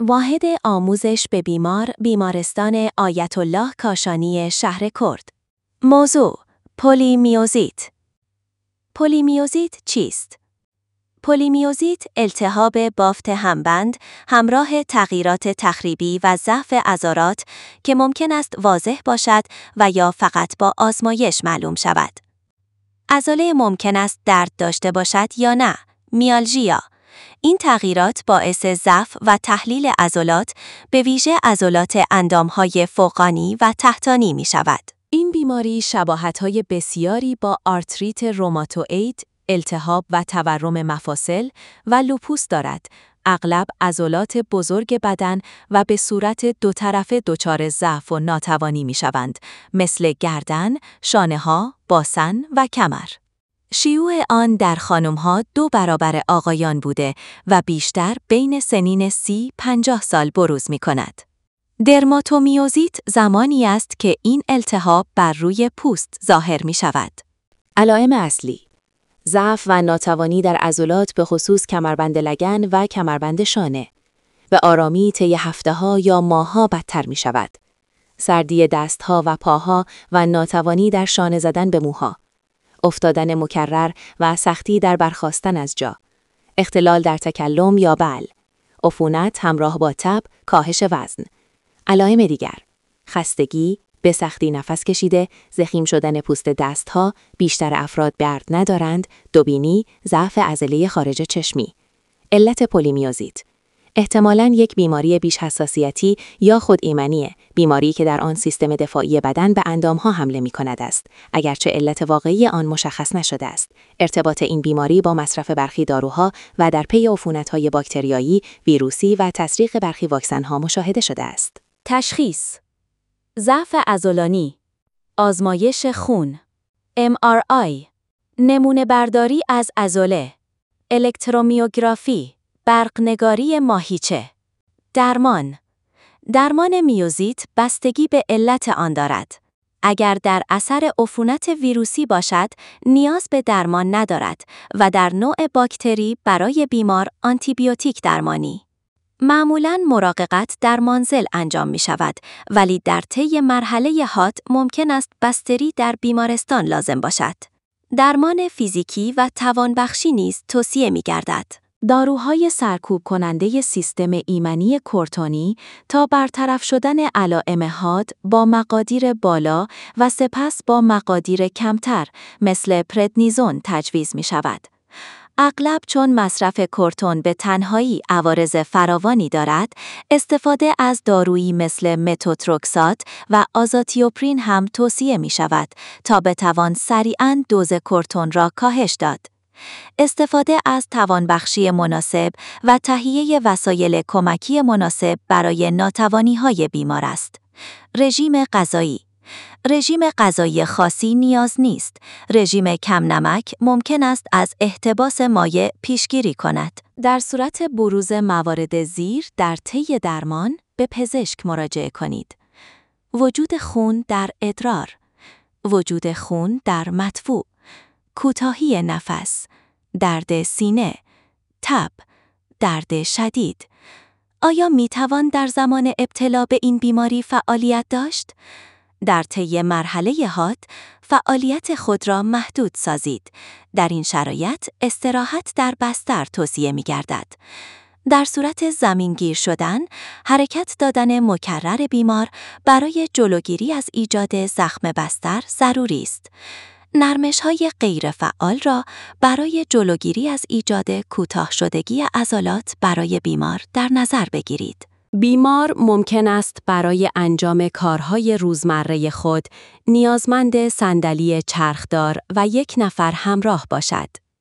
واحد آموزش به بیمار بیمارستان آیت الله کاشانی شهر کرد. موضوع: پلیمیوزیت. پلیمیوزیت چیست؟ پلیمیوزیت التهاب بافت همبند همراه تغییرات تخریبی و ضعف عضلات که ممکن است واضح باشد و یا فقط با آزمایش معلوم شود. عضله ممکن است درد داشته باشد یا نه. میالژیا. این تغییرات باعث ضعف و تحلیل عضلات به ویژه عضلات اندامهای فوقانی و تحتانی می شود. این بیماری شباهت‌های بسیاری با آرتریت روماتوئید، التهاب و تورم مفاصل و لوپوس دارد. اغلب عضلات بزرگ بدن و به صورت دو طرفه دچار ضعف و ناتوانی می شوند، مثل گردن، شانه‌ها، باسن و کمر. شیوع آن در خانم‌ها 2 برابر آقایان بوده و بیشتر بین سنین 30-50 سال بروز می‌کند. درماتومیوزیت زمانی است که این التهاب بر روی پوست ظاهر می‌شود. علائم اصلی: ضعف و ناتوانی در عضلات به خصوص کمربند لگن و کمربند شانه. به آرامی طی هفته‌ها یا ماه‌ها بدتر می‌شود. سردی دست‌ها و پاها و ناتوانی در شانه زدن به موها. افتادن مکرر و سختی در برخاستن از جا. اختلال در تکلم یا بلع. عفونت همراه با تب، کاهش وزن. علائم دیگر: خستگی، به سختی نفس کشیده، ضخیم شدن پوست دستها، بیشتر افراد برد ندارند، دوبینی، ضعف عضله خارج چشمی. علت پلیمیوزیت: احتمالاً یک بیماری بیش حساسیتی یا خودایمنی، بیماری که در آن سیستم دفاعی بدن به اندامها حمله می کند است، اگرچه علت واقعی آن مشخص نشده است. ارتباط این بیماری با مصرف برخی داروها و در پی عفونت‌های باکتریایی، ویروسی و تسریق برخی واکسن‌ها مشاهده شده است. تشخیص: ضعف عضلانی، آزمایش خون، MRI، نمونه برداری از عضله، الکترومیوگرافی، برقنگاری ماهیچه. درمان میوزیت بستگی به علت آن دارد. اگر در اثر عفونت ویروسی باشد، نیاز به درمان ندارد و در نوع باکتری برای بیمار آنتیبیوتیک درمانی. معمولاً مراقبت در منزل انجام می شود، ولی در طی مرحله حاد ممکن است بستری در بیمارستان لازم باشد. درمان فیزیکی و توانبخشی نیز توصیه می گردد. داروهای سرکوب کننده سیستم ایمنی کورتونی تا برطرف شدن علائم حاد با مقادیر بالا و سپس با مقادیر کمتر مثل پردنیزون تجویز می شود. اغلب چون مصرف کورتون به تنهایی عوارض فراوانی دارد، استفاده از دارویی مثل متوترکسات و آزاتیوپرین هم توصیه می شود تا بتوان سریعاً دوز کورتون را کاهش داد. استفاده از توانبخشی مناسب و تهیه وسایل کمکی مناسب برای ناتوانی‌های بیمار است. رژیم غذایی خاصی نیاز نیست. رژیم کم نمک ممکن است از احتباس مایع پیشگیری کند. در صورت بروز موارد زیر در طی درمان به پزشک مراجعه کنید. وجود خون در ادرار، وجود خون در مدفوع، کوتاهی نفس، درد سینه، تب، درد شدید. آیا می توان در زمان ابتلا به این بیماری فعالیت داشت؟ در طی مرحله حاد، فعالیت خود را محدود سازید. در این شرایط، استراحت در بستر توصیه می گردد. در صورت زمینگیر شدن، حرکت دادن مکرر بیمار برای جلوگیری از ایجاد زخم بستر ضروری است. نرمش‌های غیر فعال را برای جلوگیری از ایجاد کوتاه شدگی عضلات برای بیمار در نظر بگیرید. بیمار ممکن است برای انجام کارهای روزمره خود نیازمند صندلی چرخدار و یک نفر همراه باشد.